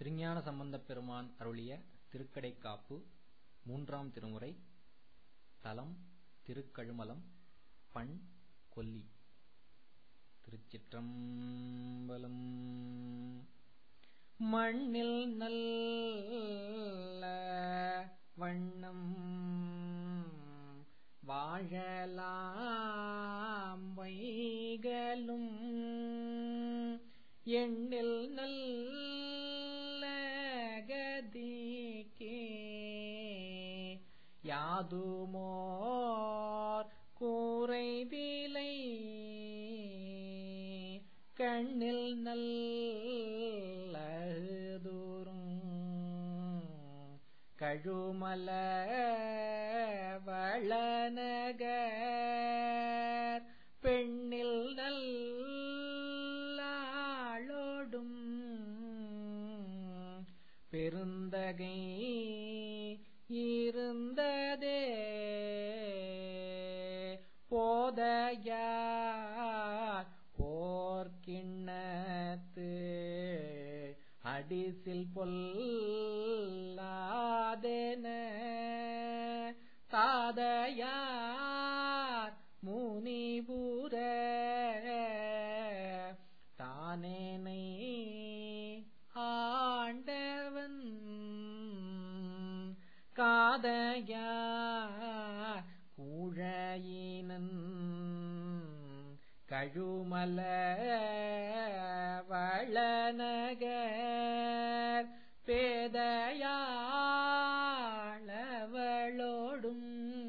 திருஞான சம்பந்தப் பெருமான் அருளிய திருக்கடைக்காப்பு மூன்றாம் திருமுறை. தலம் திருக்கழுமலம். பண் கொல்லி. திருச்சிற்றம்பலம். மண்ணில் நல்ல வண்ணம் வாழலாம் வைகளும் எண்ணில் நல்ல கதிக்கே யாதுமோர் கூரைவிலை கண்ணில் நல்ல தூரும் கழுமல வளநகர் பெண்ணில் நல்லாளோடும் பெருந்தகை இருந்ததே போதையார் போர்க்கிண்ணத்து அடிசில் பொல்லாதென தாதையார் முனிபுர தானேனை ஆண்டவன் காதையார் கூழையினன் கழுமல வளநகர் பேதையாளவளோடும்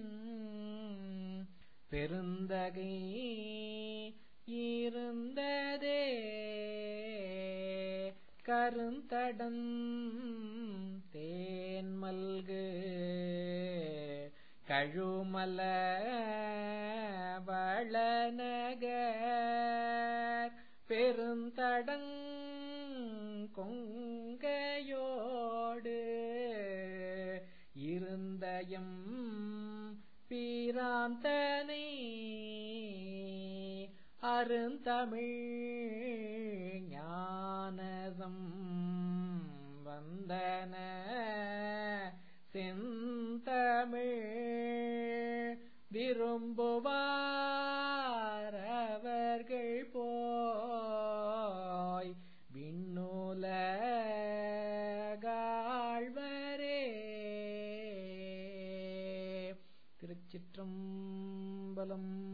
பெருந்தகை இருந்ததே கருந்தடம் தேன்மல்கு கழுமல வளநகர் பெருந்தடங் கொங்கையோடு இருந்தயம் பிராந்தனை அருந்தமிழ் ஞானசம் வந்தன செந்தமிழ் விரும்புவாரவர்கள் போய் விண்ணுலகாழ்வரே. திருச்சிற்றம்பலம்.